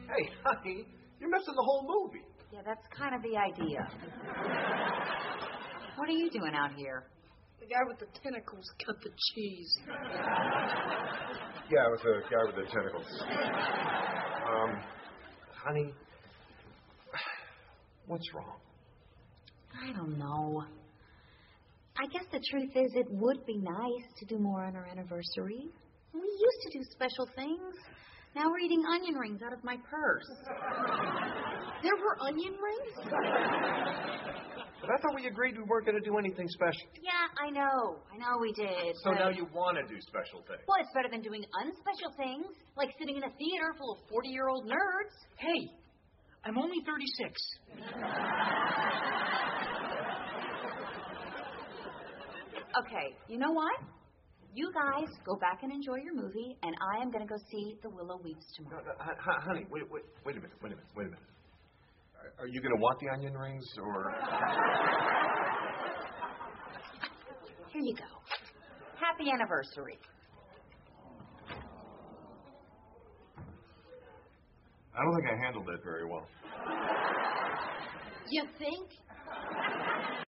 Hey, honey, you're missing the whole movie. Yeah, that's kind of the idea. What are you doing out here? The guy with the tentacles cut the cheese. Yeah, it was the guy with the tentacles. Honey, what's wrong? I don't know. I guess the truth is it would be nice to do more on our anniversary. We used to do special things. Now we're eating onion rings out of my purse. There were onion rings? But I thought we agreed we weren't going to do anything special. Yeah, I know we did. So now you want to do special things. Well, it's better than doing unspecial things, like sitting in a theater full of 40-year-old nerds. Hey, I'm only 36. Okay, you know what? You guys go back and enjoy your movie, and I am going to go see The Willow Weeps tomorrow. Honey, wait a minute. Are you going to want the onion rings, or... Here you go. Happy anniversary. I don't think I handled that very well. You think?